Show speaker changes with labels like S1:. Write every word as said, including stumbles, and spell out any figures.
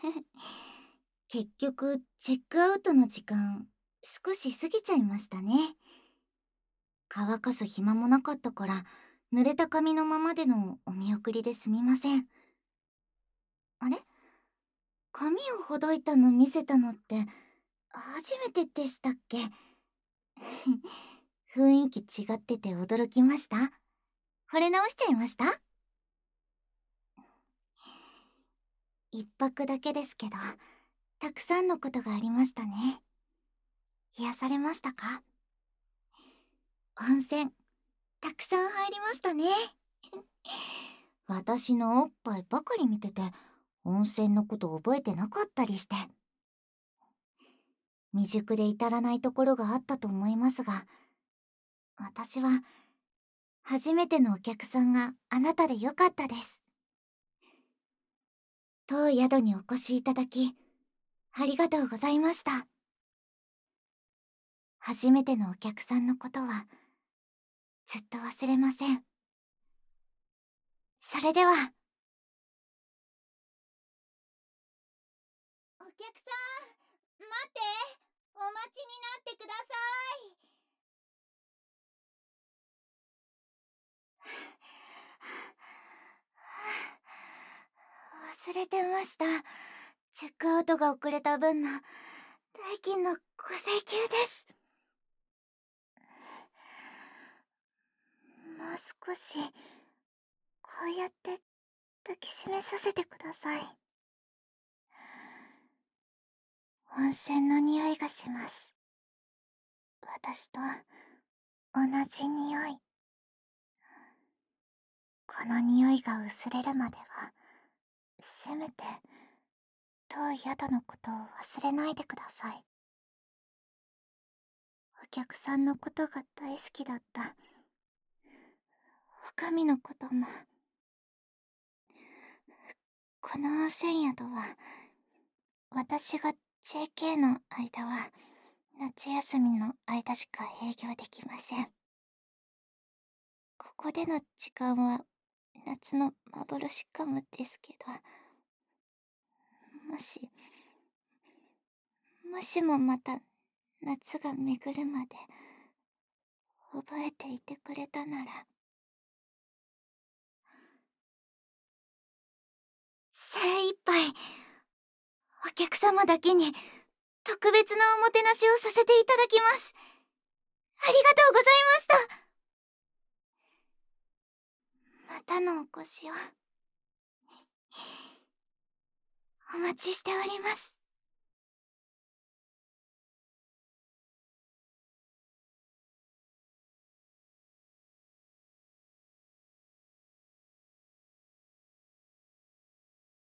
S1: 結局、チェックアウトの時間、少し過ぎちゃいましたね。乾かす暇もなかったから、濡れた髪のままでのお見送りですみません。あれ、髪をほどいたの見せたのって、初めてでしたっけ？雰囲気違ってて驚きました？惚れ直しちゃいました？一泊だけですけど、たくさんのことがありましたね。癒されましたか？温泉、たくさん入りましたね。私のおっぱいばかり見てて、温泉のこと覚えてなかったりして。未熟で至らないところがあったと思いますが、私は、初めてのお客さんがあなたでよかったです。当宿にお越しいただき、ありがとうございました。初めてのお客さんのことは、ずっと忘れません。それでは。お客さん、待って、お待ちになってください。忘れてました。チェックアウトが遅れた分の代金のご請求です。もう少し、こうやって抱きしめさせてください。温泉の匂いがします。私と同じ匂い。この匂いが薄れるまでは、せめて当宿のことを忘れないでください。お客さんのことが大好きだったお上のことも。この温泉宿は、私が ジェーケー の間は夏休みの間しか営業できません。ここでの時間は夏の幻かもですけど、もしもしもまた夏が巡るまで覚えていてくれたなら。精一杯お客様だけに特別なおもてなしをさせていただきます。ありがとうございました。またのお越しをお待ちしております。